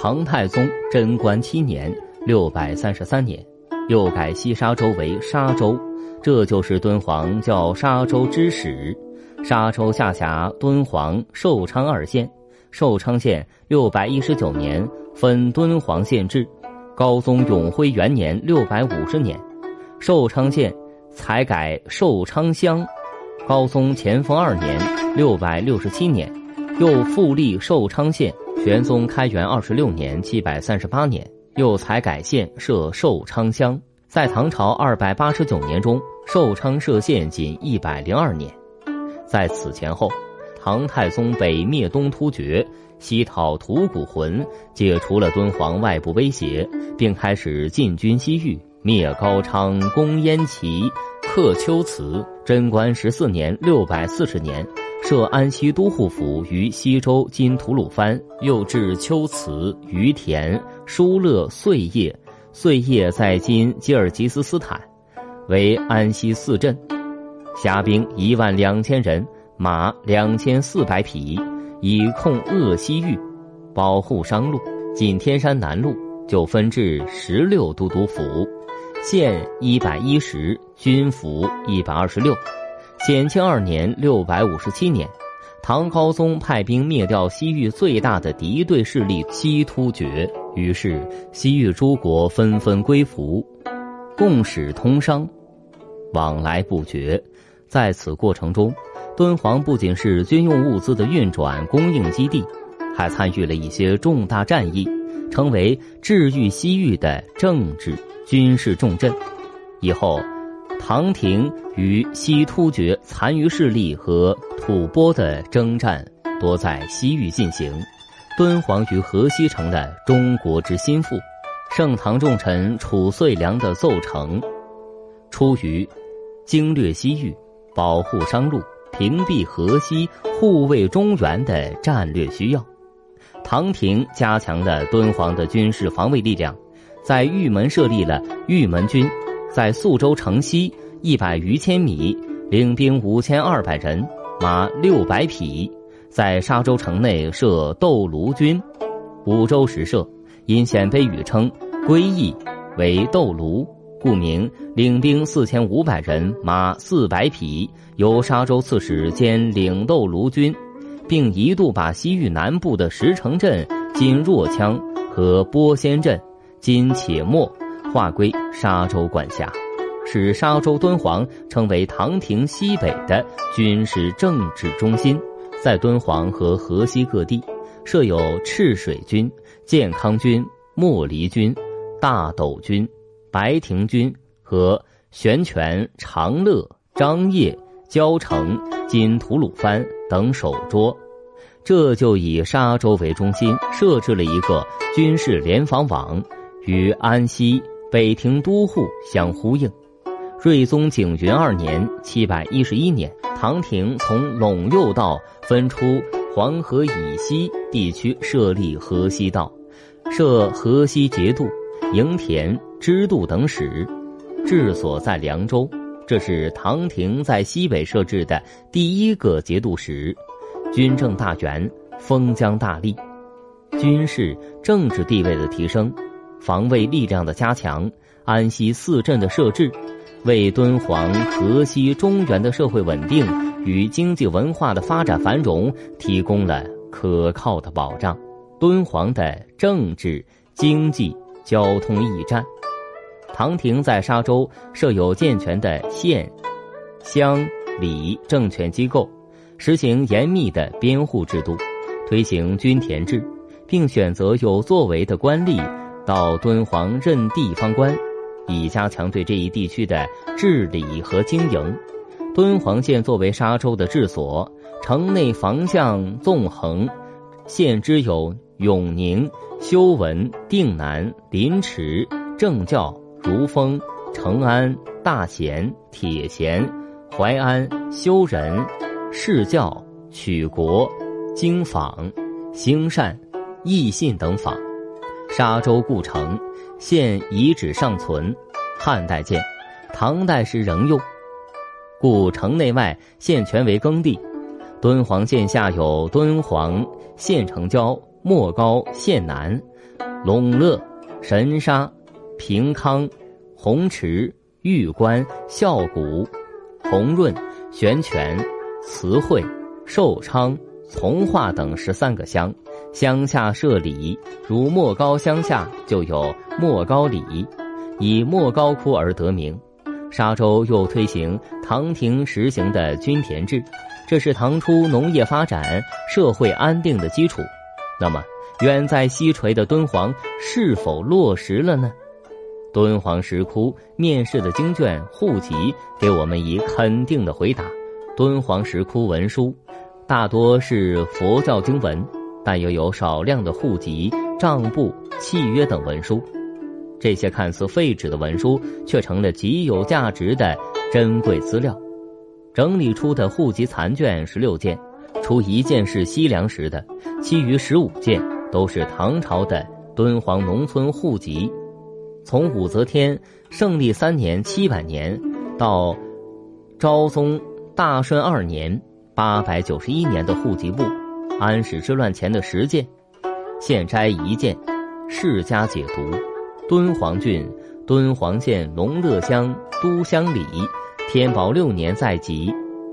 唐太宗贞观7年633年，又改西沙州为沙州，这就是敦煌叫沙州之始。沙州下辖敦煌、寿昌2县，寿昌县619年分敦煌县制，高宗永徽元年650年，寿昌县才改寿昌乡。高宗乾封2年667年，又复立寿昌县。玄宗开元26年738年，又才改县设寿昌乡。在唐朝289年中，寿昌设县仅102年。在此前后，唐太宗北灭东突厥，西讨吐谷浑，解除了敦煌外部威胁，并开始进军西域，灭高昌，攻燕齐，克龟兹。贞观14年640年，设安西都护府于西州今吐鲁番，又置龟兹、于田、疏勒、碎叶，碎叶在今吉尔吉斯斯坦，为安西4镇，辖兵12000人，马2400匹，以控鄂西域，保护商路。仅天山南路就分至16都督府，县110，军府126。显庆2年657年，唐高宗派兵灭掉西域最大的敌对势力西突厥，于是西域诸国纷纷归服，共使通商，往来不绝。在此过程中，敦煌不仅是军用物资的运转供应基地，还参与了一些重大战役，成为治愈西域的政治军事重镇。以后唐廷与西突厥残余势力和吐蕃的征战多在西域进行，敦煌与河西成了中国之心腹。盛唐重臣褚遂良的奏成，出于经略西域、保护商路、屏蔽河西、护卫中原的战略需要。唐廷加强了敦煌的军事防卫力量，在玉门设立了玉门军，在宿州城西100余千米，领兵5200人，马600匹。在沙州城内设斗卢军，五州时设，因鲜卑语称归义为斗卢，故名。领兵4500人，马400匹，由沙州刺史兼领斗卢军，并一度把西域南部的石城镇今若羌和波仙镇今且末划归沙州管辖，使沙州敦煌成为唐廷西北的军事政治中心。在敦煌和河西各地设有赤水军、健康军、莫离军、大斗军、白亭军和玄泉、长乐、张掖、交城、今吐鲁番等守捉。这就以沙州为中心设置了一个军事联防网，与安西、北庭都护相呼应。睿宗景云2年711年，唐廷从陇右道分出黄河以西地区设立河西道，设河西节度、营田、支度等使，治所在凉州。这是唐廷在西北设置的第一个节度使，军政大员，封疆大吏。军事政治地位的提升，防卫力量的加强，安西4镇的设置，为敦煌、河西、中原的社会稳定与经济文化的发展繁荣提供了可靠的保障。敦煌的政治、经济、交通驿站。唐廷在沙州设有健全的县、乡、里政权机构，实行严密的编户制度，推行均田制，并选择有作为的官吏到敦煌任地方官，以加强对这一地区的治理和经营。敦煌县作为沙州的治所，城内房巷纵横，县知有永宁、修文、定南、临池、正教、如丰、成安、大贤、铁贤、淮安、修仁、释教、曲国、经坊、兴善、义信等坊。沙州故城，现遗址尚存，汉代建，唐代时仍用，故城内外现全为耕地。敦煌县下有敦煌、县城郊、莫高、县南、 陇乐、神沙、平康、红池、玉关、孝谷、洪润、玄泉、慈惠、寿昌、从化等13个乡，乡下设里，如莫高乡下就有莫高里，以莫高窟而得名。沙州又推行唐廷实行的均田制，这是唐初农业发展、社会安定的基础。那么，远在西陲的敦煌是否落实了呢？敦煌石窟面世的经卷户籍给我们以肯定的回答。敦煌石窟文书大多是佛教经文，但又有少量的户籍、账簿、契约等文书。这些看似废纸的文书，却成了极有价值的珍贵资料。整理出的户籍残卷16件，除1件是西凉时的，其余15件都是唐朝的敦煌农村户籍。从武则天圣历3年700年到昭宗大顺2年891年的户籍簿，安史之乱前的10件，现摘1件，世家解读。敦煌郡敦煌县龙乐乡都乡里天宝6年在籍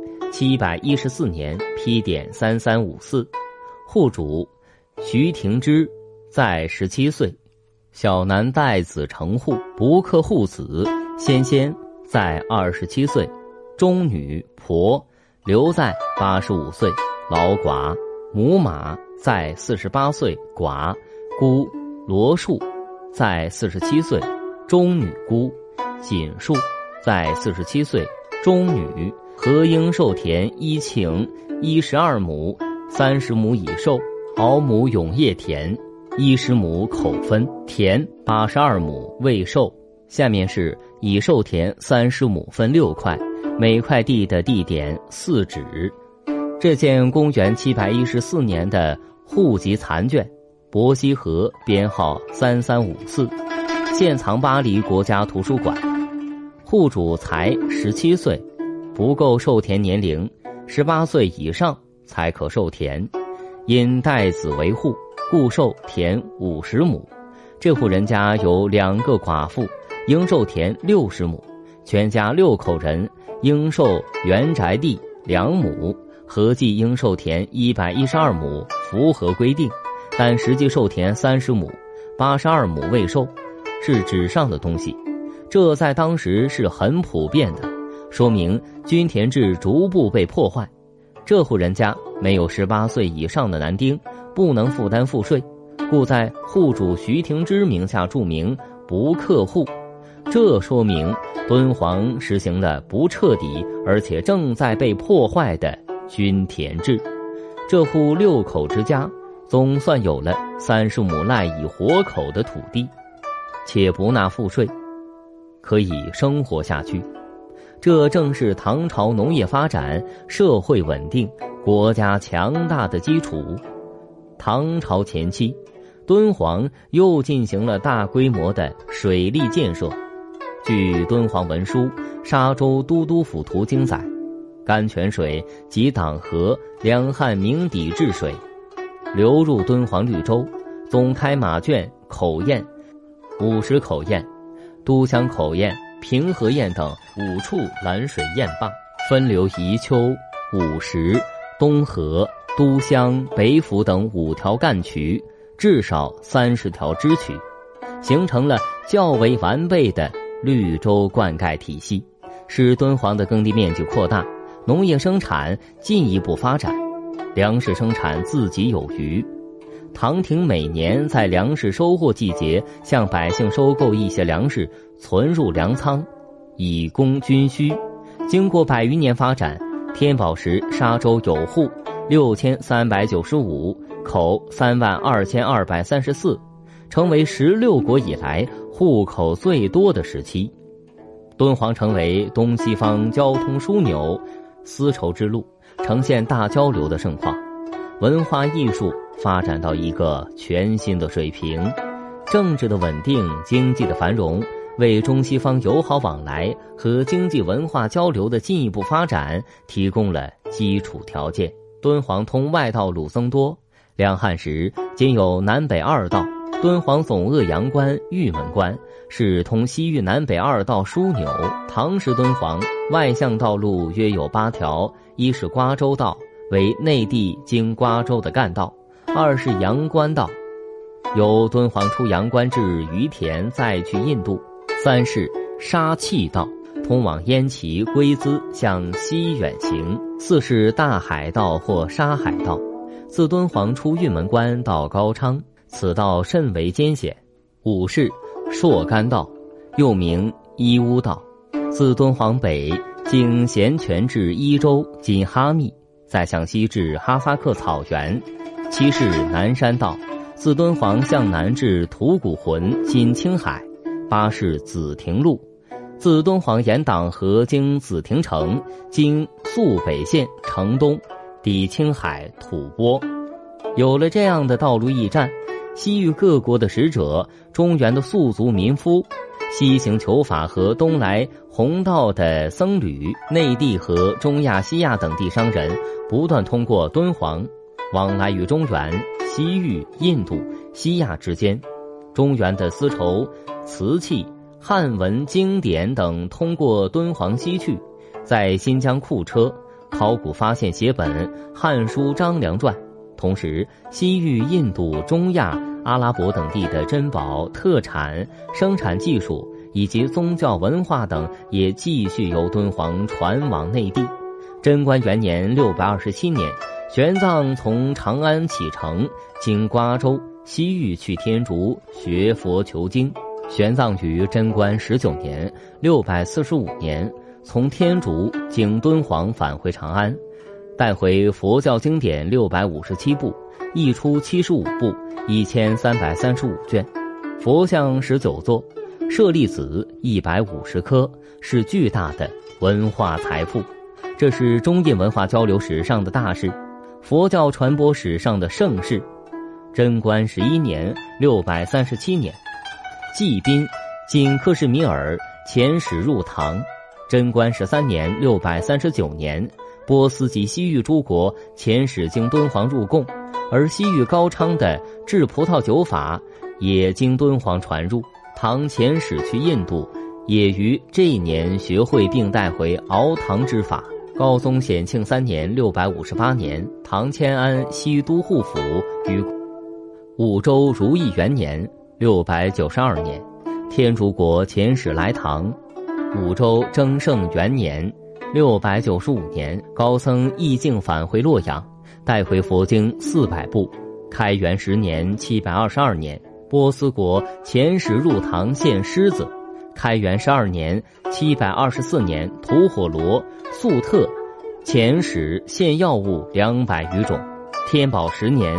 ，714年批点3354，户主徐廷之在17岁，小男代子成户，不克户子先在27岁，中女婆留在85岁，老寡母马在48岁，寡姑罗树在47岁，中女姑锦树在47岁，中女何应寿田一顷12亩30亩已授敖亩永业田10亩口分田82亩未授。下面是已授田30亩分6块，每块地的地点4指。这件公元714年的户籍残卷，伯希和编号3354，现藏巴黎国家图书馆。户主才17岁，不够授田年龄，18岁以上才可授田。因代子为户，故授田50亩。这户人家有2个寡妇，应授田60亩，全家6口人应授原宅地2亩，合计应授田112亩，符合规定。但实际授田30亩，82亩未授，是纸上的东西。这在当时是很普遍的，说明均田制逐步被破坏。这户人家没有18岁以上的男丁，不能负担赋税，故在户主徐廷之名下注明不克户。这说明敦煌实行了不彻底而且正在被破坏的均田制。这户6口之家总算有了30亩赖以活口的土地，且不纳赋税，可以生活下去。这正是唐朝农业发展、社会稳定、国家强大的基础。唐朝前期，敦煌又进行了大规模的水利建设。据敦煌文书《沙州都督府图》经载，甘泉水及党河两汉明底治水流入敦煌绿洲，总开马圈、口堰50口堰，都乡口堰、平和堰等5处拦水堰坝，分流宜丘、五石、东河、都乡、北府等5条干渠，至少30条支渠，形成了较为完备的绿洲灌溉体系，使敦煌的耕地面积扩大，农业生产进一步发展，粮食生产自给有余。唐廷每年在粮食收获季节向百姓收购一些粮食，存入粮仓，以供军需。经过100余年发展，天宝时沙州有户6395，口32234，成为16国以来户口最多的时期。敦煌成为东西方交通枢纽、丝绸之路，呈现大交流的盛况，文化艺术发展到一个全新的水平，政治的稳定、经济的繁荣，为中西方友好往来和经济文化交流的进一步发展提供了基础条件。敦煌通外道路增多，两汉时仅有南北2道， 敦煌总鄂阳关、玉门关是通西域南北2道枢纽。唐时敦煌外向道路约有8条，一是瓜州道，为内地经瓜州的干道；二是阳关道，由敦煌出阳关至于田，再去印度；三是沙碛道，通往燕齐、龟兹，向西远行；四是大海道或沙海道，自敦煌出玉门关到高昌，此道甚为艰险；五是朔干道，又名伊乌道，自敦煌北经咸泉至伊州（今哈密），再向西至哈萨克草原；七是南山道，自敦煌向南至吐谷浑（今青海）；八是紫亭路，自敦煌沿党河经紫亭城，经肃北县城东，抵青海吐蕃。有了这样的道路驿站，西域各国的使者、中原的宿族民夫、西行求法和东来弘道的僧侣、内地和中亚、西亚等地商人不断通过敦煌往来于中原、西域、印度、西亚之间。中原的丝绸、瓷器、汉文经典等通过敦煌西去，在新疆库车、考古发现写本《汉书·张良传》。同时，西域、印度、中亚、阿拉伯等地的珍宝、特产、生产技术以及宗教文化等也继续由敦煌传往内地。贞观元年627年，玄奘从长安启程，经瓜州、西域去天竺学佛求经。玄奘于贞观19年645年从天竺经敦煌返回长安，带回佛教经典657部，译出75部，1335卷，佛像19座，舍利子150颗，是巨大的文化财富。这是中印文化交流史上的大事，佛教传播史上的盛事。贞观11年637年，季宾经克什米尔遣使入唐。贞观13年639年，波斯及西域诸国遣使经敦煌入贡，而西域高昌的制葡萄酒法也经敦煌传入。唐遣使去印度，也于这一年学会并带回熬糖之法。高宗显庆3年658年，唐迁安西都护府于武周如意元年692年，天竺国遣使来唐。武周征圣元年695年，高僧义净返回洛阳，带回佛经400部。开元10年722年，波斯国遣使入唐献狮子。开元12年724年，吐火罗、粟特遣使献药物200余种。天宝10年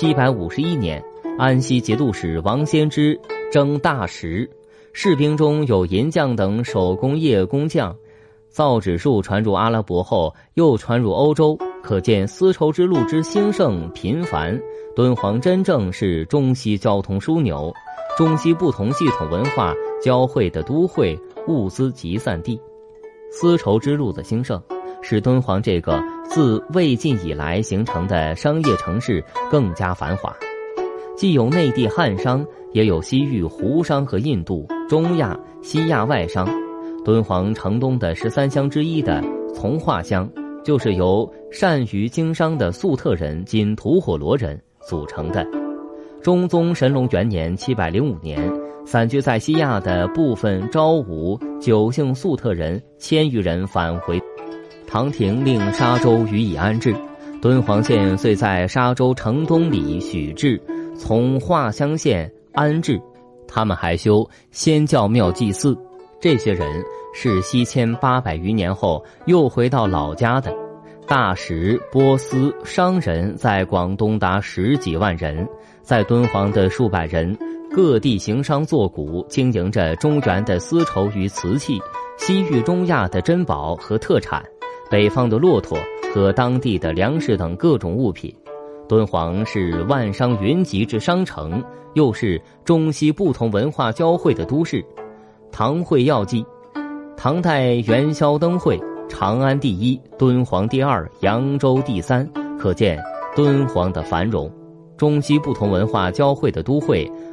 751年，安西节度使王先知征大食，士兵中有银匠等手工业工匠。造纸术传入阿拉伯后，又传入欧洲，可见丝绸之路之兴盛频繁。敦煌真正是中西交通枢纽，中西不同系统文化交汇的都会、物资集散地。丝绸之路的兴盛，使敦煌这个自魏晋以来形成的商业城市更加繁华。既有内地汉商，也有西域胡商和印度、中亚、西亚外商。敦煌城东的13乡之一的从化乡，就是由善于经商的粟特人今吐火罗人组成的。中宗神龙元年705年，散居在西亚的部分昭武、九姓粟特人1000余人返回，唐廷令沙州予以安置。敦煌县遂在沙州城东里许治、从化乡县安置。他们还修仙教庙祭祀。这些人是西迁800余年后又回到老家的。大食、波斯商人在广东达10几万人，在敦煌的数百人，各地行商作贾，经营着中原的丝绸与瓷器，西域中亚的珍宝和特产，北方的骆驼和当地的粮食等各种物品。敦煌是万商云集之商城，又是中西不同文化交汇的都市。唐会要记：唐代元宵灯会，长安第1，敦煌第2，扬州第3，可见敦煌的繁荣。中西不同文化交汇的都会，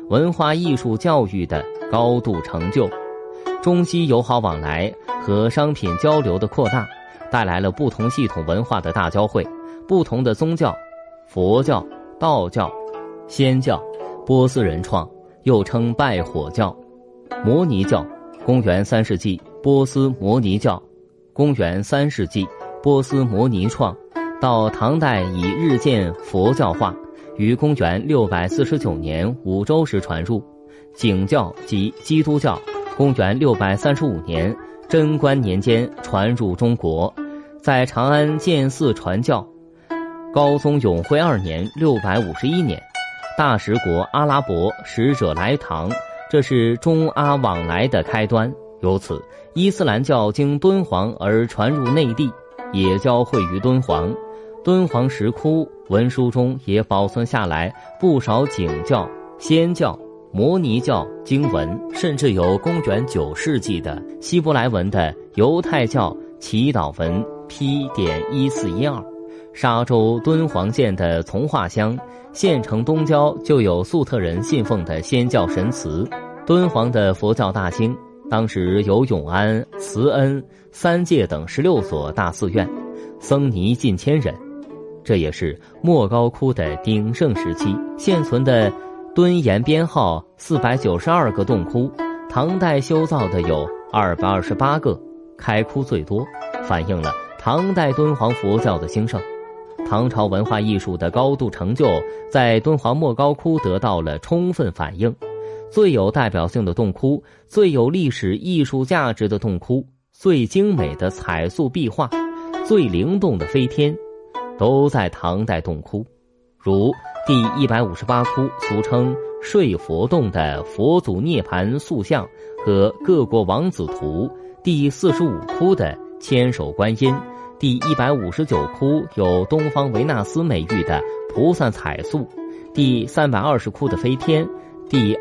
文化艺术教育的高度成就。中西友好往来和商品交流的扩大，带来了不同系统文化的大交汇。不同的宗教，佛教、道教、祆教，波斯人创，又称拜火教。摩尼教，公元3世纪波斯摩尼教，公元3世纪波斯摩尼创，到唐代已日渐佛教化，于公元649年五周时传入。景教即基督教，公元635年贞观年间传入中国，在长安建寺传教。高宗永徽2年651年，大食国阿拉伯使者来唐，这是中阿往来的开端。由此，伊斯兰教经敦煌而传入内地，也交汇于敦煌。敦煌石窟文书中也保存下来不少景教、祆教、摩尼教经文，甚至有公元9世纪的希伯来文的犹太教祈祷文 P.1412。沙州敦煌县的从化乡，县城东郊就有粟特人信奉的祆教神祠。敦煌的佛教大兴，当时有永安、慈恩、三界等16所大寺院，僧尼近1000人。这也是莫高窟的鼎盛时期。现存的敦岩编号492个洞窟，唐代修造的有228个，开窟最多，反映了唐代敦煌佛教的兴盛。唐朝文化艺术的高度成就在敦煌莫高窟得到了充分反映。最有代表性的洞窟，最有历史艺术价值的洞窟，最精美的彩塑壁画，最灵动的飞天，都在唐代洞窟。如第158窟俗称睡佛洞的佛祖涅盘塑像和各国王子图，第45窟的千手观音，第159窟有东方维纳斯美誉的菩萨彩塑，第320窟的飞天，第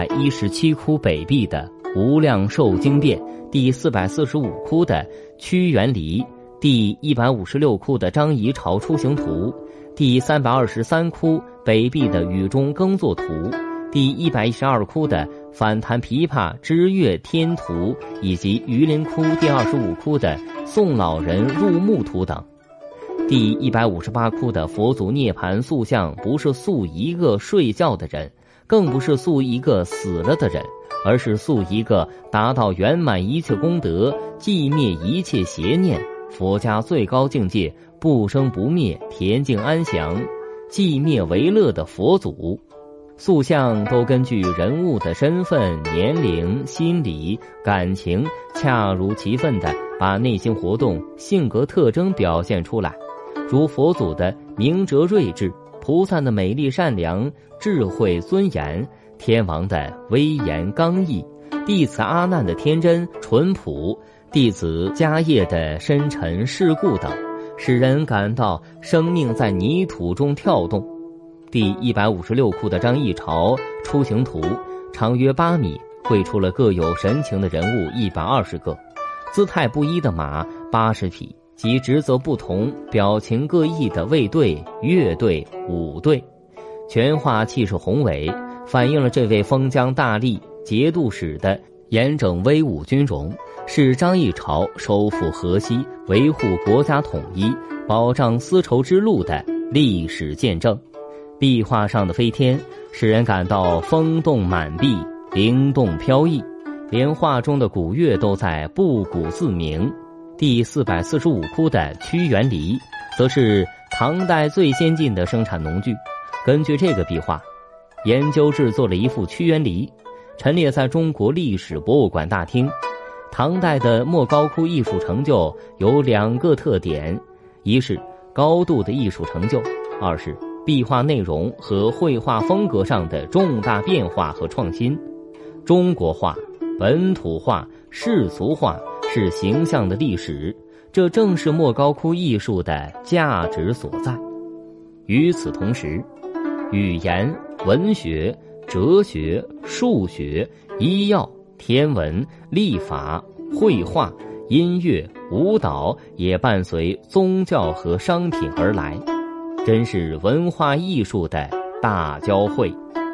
217窟北壁的无量寿经变，第445窟的屈原离，第156窟的张仪朝出行图，第323窟北壁的雨中耕作图，第112窟的反弹琵琶知乐天图，以及榆林窟第25窟的宋老人入墓图等。第158窟的佛祖涅盘塑像，不是塑一个睡觉的人，更不是塑一个死了的人，而是塑一个达到圆满一切功德、寂灭一切邪念、佛家最高境界不生不灭、恬静安详、寂灭为乐的佛祖。塑像都根据人物的身份、年龄、心理、感情，恰如其分地把内心活动、性格特征表现出来。如佛祖的明哲睿智，菩萨的美丽善良、智慧尊严，天王的威严刚毅，弟子阿难的天真淳朴，弟子迦叶的深沉世故等，使人感到生命在泥土中跳动。第156窟的张议潮出行图，长约8米，绘出了各有神情的人物120个，姿态不一的马80匹，及职责不同、表情各异的卫队、乐队、舞队，全画气势宏伟，反映了这位封疆大吏、节度使的严整威武军容，是张议潮收复河西、维护国家统一、保障丝绸之路的历史见证。壁画上的飞天使人感到风动满壁、灵动飘逸，连画中的古乐都在布谷自鸣。第445窟的屈原离则是唐代最先进的生产农具，根据这个壁画研究制作了一幅屈原离，陈列在中国历史博物馆大厅。唐代的莫高窟艺术成就有2个特点，一是高度的艺术成就，二是壁画内容和绘画风格上的重大变化和创新。中国画、本土化、世俗化是形象的历史，这正是莫高窟艺术的价值所在。与此同时，语言、文学、哲学、数学、医药、天文、历法、绘画、音乐、舞蹈也伴随宗教和商品而来，真是文化艺术的大交汇。